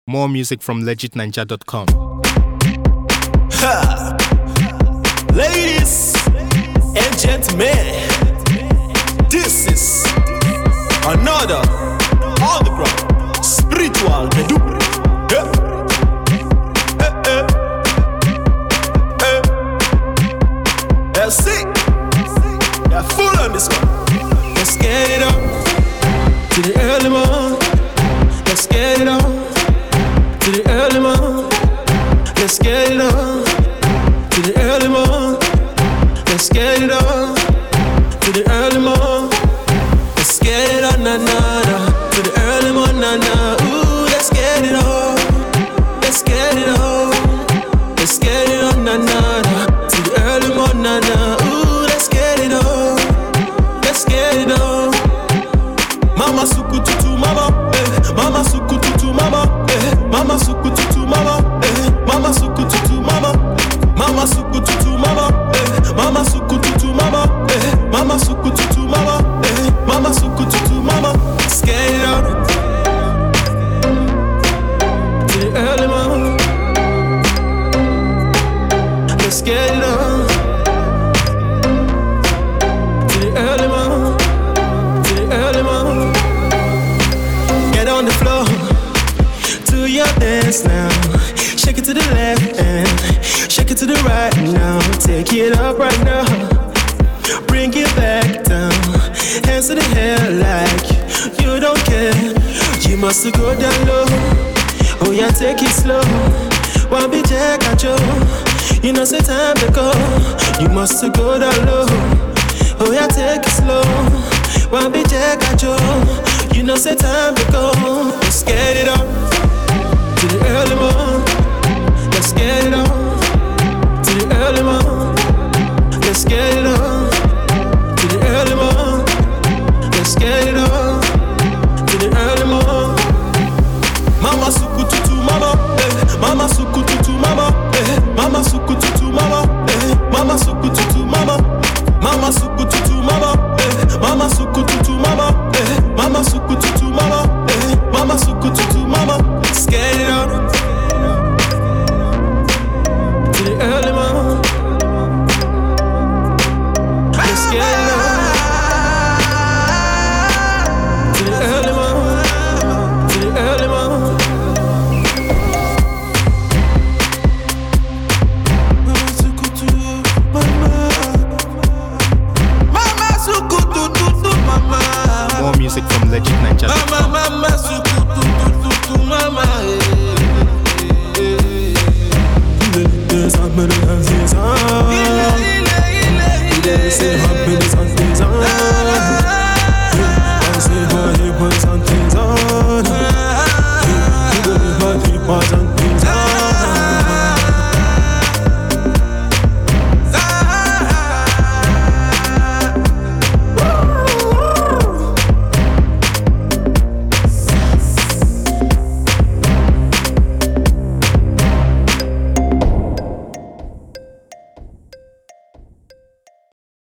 More music from legitninja.com. Ha! Ladies and gentlemen, this is another underground spiritual medubre. Let's see. They're full on this one. Let's get it up to the early morning. Let's get it up to the early morning. Let's get it up to the early morning. Let's get it up to the early morning. Let's get it on, na na na, to the early morning, na na. Ooh, let's get it on. Let's get it on. Let's get it on, na na na, to the early morning, na na. Ooh, let's get it on. Let's get it on. Mama suku tutu mama, mama suku tutu mama, mama suku tutu mama, mama suku tutu mama, mama suku tutu mama, mama suku tutu mama, mama suku tutu mama, mama suku tutu mama. Let's get it on to the early morning. Let's get it on to the early morning, to the early morning. Get on the floor, do your dance now. Shake it to the left and shake it to the right now. Take it up right now, bring it back down. Hands to the hair like you don't care. You must go down low. Oh yeah, take it slow. One be jack at you. You know it's time to go. You must go down low. Oh yeah, take it slow. One be jack at you. You know it's time to go. Let's get it up to the early morning. Let's get it on to the early morning. Let's get it on to the early morning. Let's get it on to the early morning. Mama suku tutu mama, mama suku tutu mama, mama suku tutu mama, mama suku tutu mama, mama suku tutu mama, mama suku tutu mama, mama suku tutu mama, mama suku tutu mama. Let's get it on to the early morning. Let's get it on to the early morning, to the early morning. Mama suku tutu mama, mama suku tutu mama. More music from legitninja.com. Mama, mama suku tutu mama. There's a minute of this.